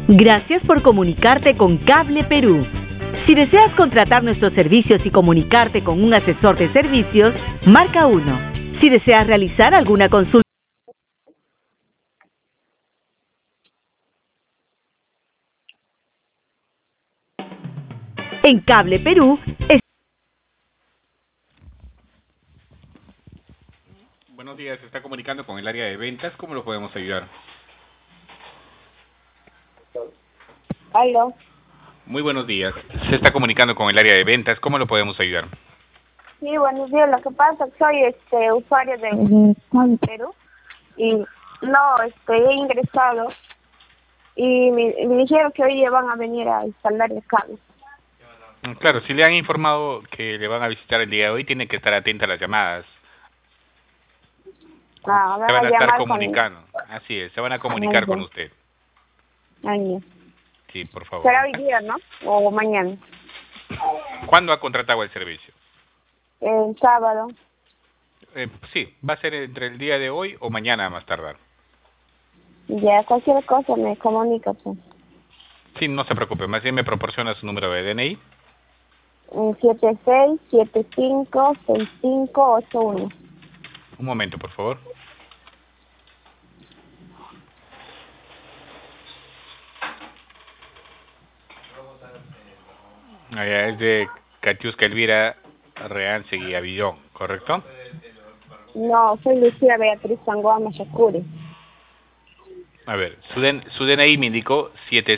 Gracias por comunicarte con Cable Perú. Si deseas contratar nuestros servicios y comunicarte con un asesor de servicios, marca 1. Si deseas realizar alguna consulta en Cable Perú, Buenos días, se está comunicando con el área de ventas. ¿Cómo lo podemos ayudar? Aló. Muy buenos días. Se está comunicando con el área de ventas. ¿Cómo lo podemos ayudar? Sí, buenos días. Lo que pasa es que soy usuario de Cable Perú y no he ingresado y me dijeron que hoy van a venir a instalar el cable. Claro, si le han informado que le van a visitar el día de hoy, tiene que estar atenta a las llamadas. Ah, Se van a van a estar llamar comunicando. Así es, se van a comunicar con usted. Ay, Sí, por favor. será hoy día, ¿no? O mañana. ¿Cuándo ha contratado el servicio? El sábado. Sí, va a ser entre el día de hoy o mañana a más tardar. Ya, cualquier cosa me comunica, pues. Sí, no se preocupe, más bien me proporciona su número de DNI. 76756581. Un momento, por favor. Allá es de Catiusca Elvira Reánsegui Avillón, ¿correcto? No, soy Lucía Beatriz Sangoa Machacuri. A ver, su DNI me indicó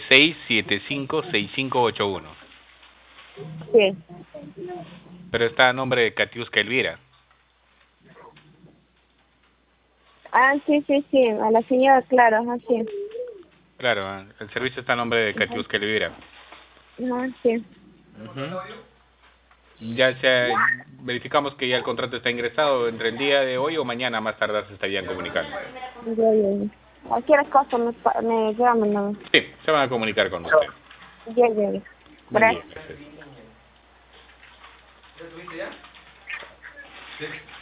76756581. Sí. Pero está a nombre de Catiusca Elvira. Ah, sí, a la señora, claro, así. Claro, el servicio está a nombre de Catiusca Elvira. Ah, sí. Verificamos que ya el contrato está ingresado entre el día de hoy o mañana más tardar se estarían comunicando. Ya. Cualquier cosa me llaman, ¿no? Sí, se van a comunicar con usted. Ya. Buen día, Gracias. gracias.